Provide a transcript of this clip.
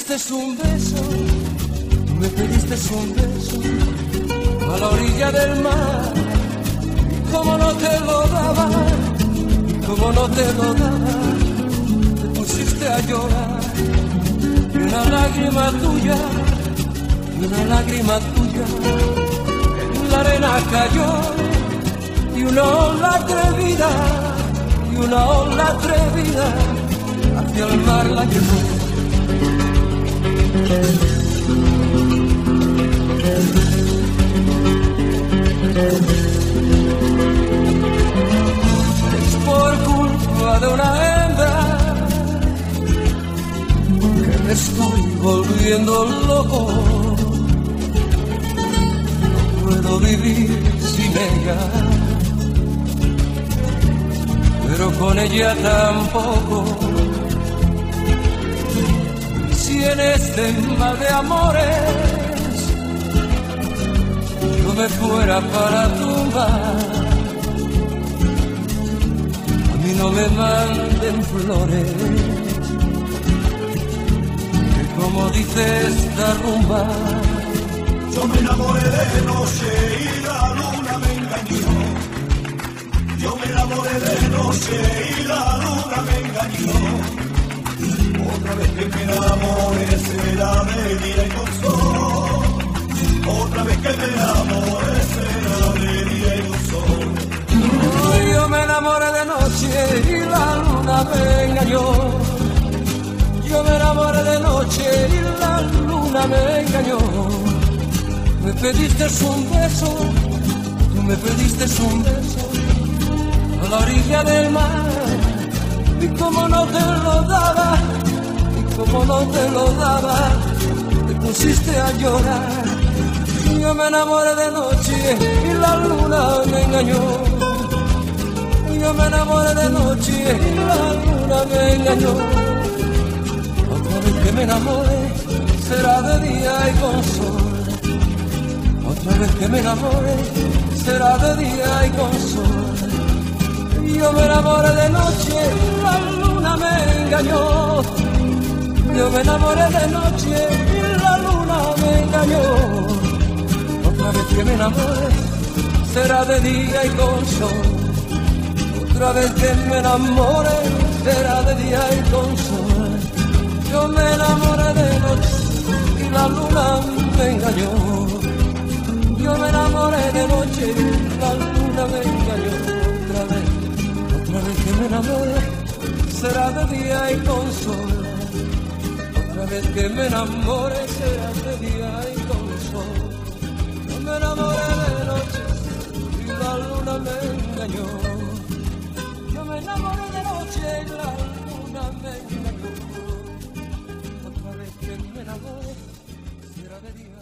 pediste un beso, me pediste un beso a la orilla del mar. Como no te lo daba, como no te lo daba, te pusiste a llorar. Y una lágrima tuya, y una lágrima tuya en la arena cayó. Y una ola atrevida, y una ola atrevida hacia el mar la llevó. Es por culpa de una hembra que me estoy volviendo loco. No puedo vivir sin ella, pero con ella tampoco. Si en este mar de amores yo me fuera para tumbar, a mí no me manden flores, que como dice esta rumba, yo me enamoré de noche y la luna me engañó. Yo me enamoré de noche y la luna me engañó. Otra vez que me enamore será de día y con sol. Otra vez que me enamore será de día y con sol. Yo me enamoré de noche y la luna me engañó. Yo me enamoré de noche y la luna me engañó. Me pediste un beso, tú me pediste un beso a la orilla del mar. Y como no te lo daba, y como no te lo daba, te pusiste a llorar. Yo me enamoré de noche y la luna me engañó. Yo me enamoré de noche y la luna me engañó. Otra vez que me enamore será de día y con sol. Otra vez que me enamore será de día y con sol. Yo me enamoré de noche y la luna me engañó. Yo me enamoré de noche y la luna me engañó. Otra vez que me enamore será de día y con sol. Otra vez que me enamore será de día y con sol. Yo me enamoré de noche y la luna me engañó. Yo me enamoré de noche y la luna me engañó. Otra vez que me enamore será de día y con sol. Otra vez que me enamore será de día y con sol. Yo me enamoré de noche y la luna me engañó. Yo me enamoré de noche y la luna me engañó. Otra vez que me enamore será de día.